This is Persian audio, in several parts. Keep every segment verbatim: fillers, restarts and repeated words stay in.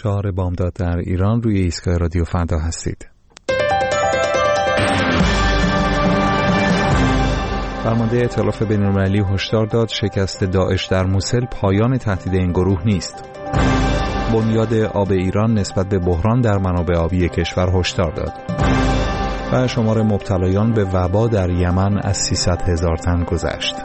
چهار بامداد در ایران روی ایستگاه رادیو فردا هستید. فرمانده ائتلاف بین‌المللی هشدار داد شکست داعش در موصل پایان تهدید این گروه نیست. بنیاد آب ایران نسبت به بحران در منابع آبی کشور هشدار داد. و شمار مبتلایان به وبا در یمن از سیصد هزار تن گذشت.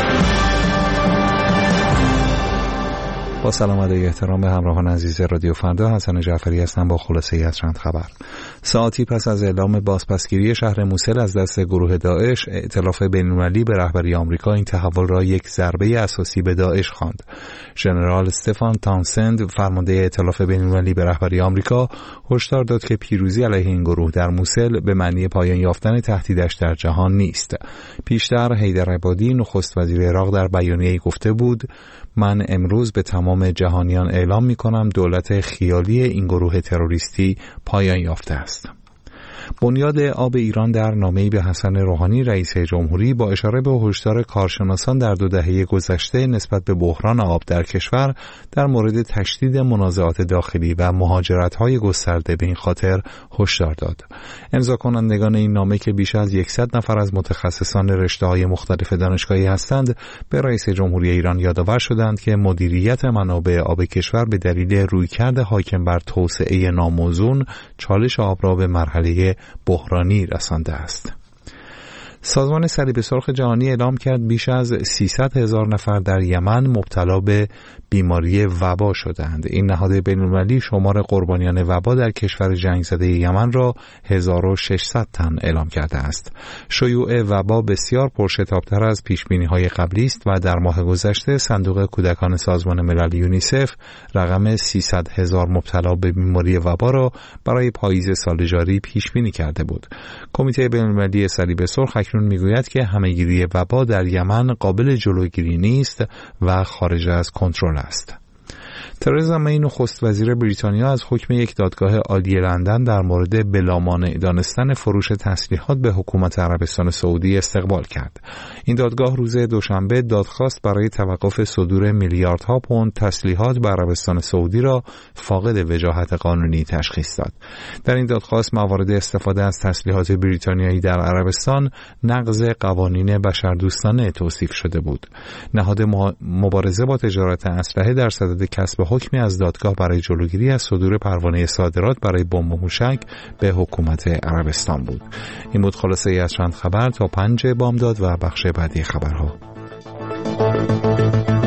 با سلام و احترام به همراهان عزیز رادیو فردا، حسن جعفری هستم با خلاصه از چند خبر. ساعتی پس از اعلام بازپسگیری شهر موصل از دست گروه داعش، ائتلاف بین‌المللی به رهبری آمریکا این تحول را یک ضربه اساسی به داعش خواند. ژنرال استفان تاونسند، فرمانده ائتلاف بین‌المللی به رهبری آمریکا، هشدار داد که پیروزی علیه این گروه در موصل به معنی پایان یافتن تهدیدش در جهان نیست. پیشتر حیدر عبادی، نخست وزیر عراق، در بیانیه‌ای گفته بود: من امروز به تمام جهانیان اعلام می‌کنم دولت خیالی این گروه تروریستی پایان یافته است. بنیاد آب ایران در نامه‌ای به حسن روحانی رئیس جمهوری با اشاره به هشدار کارشناسان در دو دهه گذشته نسبت به بحران آب در کشور در مورد تشدید منازعات داخلی و مهاجرت‌های گسترده به این خاطر هشدار داد. امضا کنندگان این نامه که بیش از صد نفر از متخصصان رشته‌های مختلف دانشگاهی هستند، به رئیس جمهوری ایران یادآور شدند که مدیریت منابع آب کشور به دلیل رویکرد حاکم بر توسعه ناموزون چالش آب را به مرحله بحرانی رسانده است. سازمان صلیب سرخ جهانی اعلام کرد بیش از سیصد هزار نفر در یمن مبتلا به بیماری وبا شدند. این نهاد بین‌المللی شمار قربانیان وبا در کشور جنگ زده یمن را هزار و ششصد تن اعلام کرده است. شیوع وبا بسیار پرشتاب‌تر از پیش‌بینی‌های قبلی است و در ماه گذشته صندوق کودکان سازمان ملل یونیسف رقم سیصد هزار مبتلا به بیماری وبا را برای پاییز سال جاری پیش‌بینی کرده بود. کمیته بین‌المللی صلیب سرخ اکنون میگوید که همه‌گیری وبا در یمن قابل جلوگیری نیست و خارج از کنترل است. ترزا می، نخست وزیر بریتانیا، از حکم یک دادگاه عالی لندن در مورد بلامانع دانستن فروش تسلیحات به حکومت عربستان سعودی استقبال کرد. این دادگاه روز دوشنبه دادخواست برای توقف صدور میلیاردها پوند تسلیحات به عربستان سعودی را فاقد وجاهت قانونی تشخیص داد. در این دادخواست موارد استفاده از تسلیحات بریتانیایی در عربستان نقض قوانین بشردوستانه توصیف شده بود. نهاد مبارزه با تجارت اسلحه در صدد کسب حکمی از دادگاه برای جلوگیری از صدور پروانه صادرات برای بمب و موشک به حکومت عربستان بود. این بود خلاصه ای از چند خبر تا پنج بامداد و بخش بعدی خبرها.